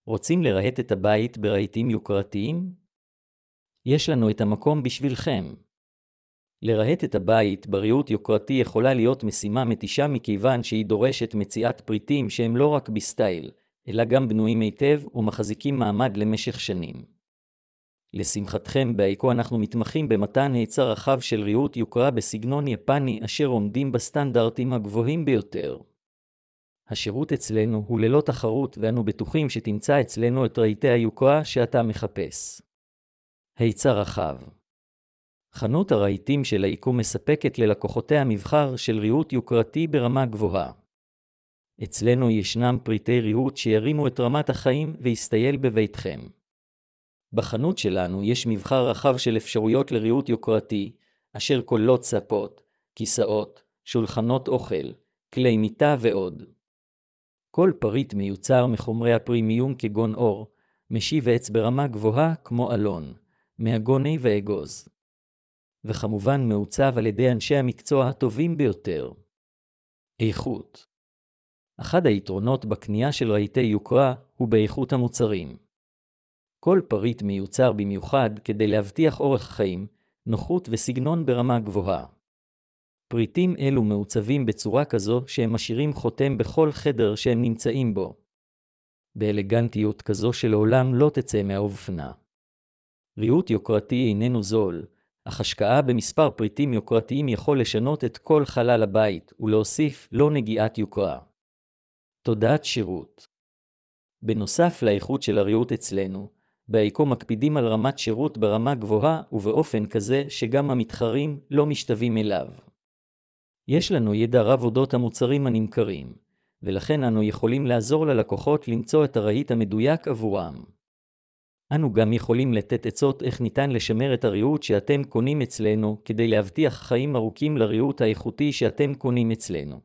רוצים לרהט את הבית ברהיטים יוקרתיים? יש לנו את המקום בשבילכם. לרהט את הבית בריהוט יוקרתי יכולה להיות משימה מתישה מכיוון שהיא דורשת מציאת פריטים שהם לא רק בסטייל, אלא גם בנויים היטב ומחזיקים מעמד למשך שנים. לשמחתכם, באיקו אנחנו מתמחים במתן היצע רחב של ריהוט יוקרה בסגנון יפני אשר עומדים בסטנדרטים הגבוהים ביותר. השירות אצלנו הוא ללא תחרות ואנו בטוחים שתמצא אצלנו את רהיטי היוקרה שאתה מחפש. היצע רחב. חנות הרהיטים של האיקו מספקת ללקוחותיה מבחר של ריהוט יוקרתי ברמה גבוהה. אצלנו ישנם פריטי ריהוט שירימו את רמת החיים ויסטייל בביתכם. בחנות שלנו יש מבחר רחב של אפשרויות לריהוט יוקרתי, אשר כוללות ספות, כיסאות, שולחנות אוכל, כלי מיטה ועוד. כל פריט מיוצר מחומרי הפרימיום כגון אור, משי ועץ ברמה גבוהה כמו אלון, מהגוני ואגוז. וכמובן מעוצב על ידי אנשי המקצוע הטובים ביותר. איכות. אחד היתרונות בקנייה של רהיטי יוקרה הוא באיכות המוצרים. כל פריט מיוצר במיוחד כדי להבטיח אורך חיים, נוחות וסגנון ברמה גבוהה. פריטים אלו מעוצבים בצורה כזו שהם משאירים חותם בכל חדר שהם נמצאים בו. באלגנטיות כזו שלעולם לא תצא מהאופנה. ריהוט יוקרתי איננו זול, אך השקעה במספר פריטים יוקרתיים יכול לשנות את כל חלל הבית ולהוסיף לא נגיעת יוקרה. תודעת שירות. בנוסף לאיכות של הריהוט אצלנו, באיקו מקפידים על רמת שירות ברמה גבוהה ובאופן כזה שגם המתחרים לא משתווים אליו. יש לנו ידע רב אודות המוצרים הנמכרים, ולכן אנו יכולים לעזור ללקוחות למצוא את הרהיט המדויק עבורם. אנו גם יכולים לתת עצות איך ניתן לשמר את הריהוט שאתם קונים אצלנו כדי להבטיח חיים ארוכים לריהוט האיכותי שאתם קונים אצלנו.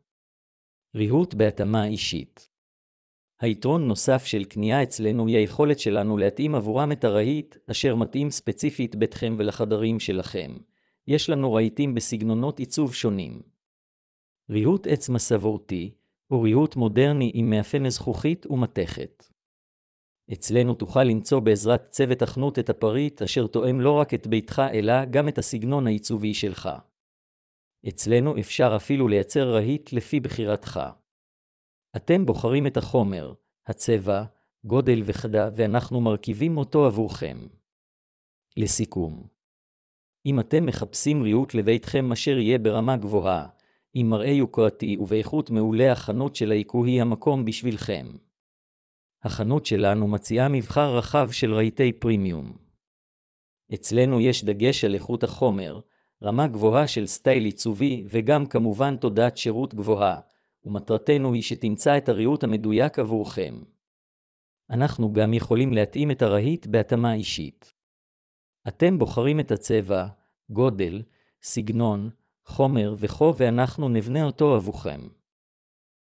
ריהוט בהתאמה אישית. היתרון נוסף של קנייה אצלנו היא היכולת שלנו להתאים עבורם את הרהיט אשר מתאים ספציפית ביתכם ולחדרים שלכם. יש לנו רהיטים בסגנונות עיצוב שונים. ריהוט עץ מסורתי הוא ריהוט מודרני עם מאפן זכוכית ומתכת. אצלנו תוכל למצוא בעזרת צוות תכנות את הפריט אשר תואם לא רק את ביתך אלא גם את הסגנון העיצובי שלך. אצלנו אפשר אפילו לייצר רהיט לפי בחירתך. אתם בוחרים את החומר, הצבע, גודל וחדה ואנחנו מרכיבים אותו עבורכם. לסיכום. אם אתם מחפשים ריהוט לביתכם אשר יהיה ברמה גבוהה, עם מראה יוקרתי ובאיכות מעולה, החנות של האיקו היא המקום בשבילכם. החנות שלנו מציעה מבחר רחב של רהיטי פרימיום. אצלנו יש דגש על איכות החומר, רמה גבוהה של סטייל עיצובי וגם כמובן תודעת שירות גבוהה, ומטרתנו היא שתמצא את הריהוט המדויק עבורכם. אנחנו גם יכולים להתאים את הרהיט בהתאמה אישית. אתם בוחרים את הצבע, גודל, סגנון, חומר ואנחנו נבנה אותו עבורכם.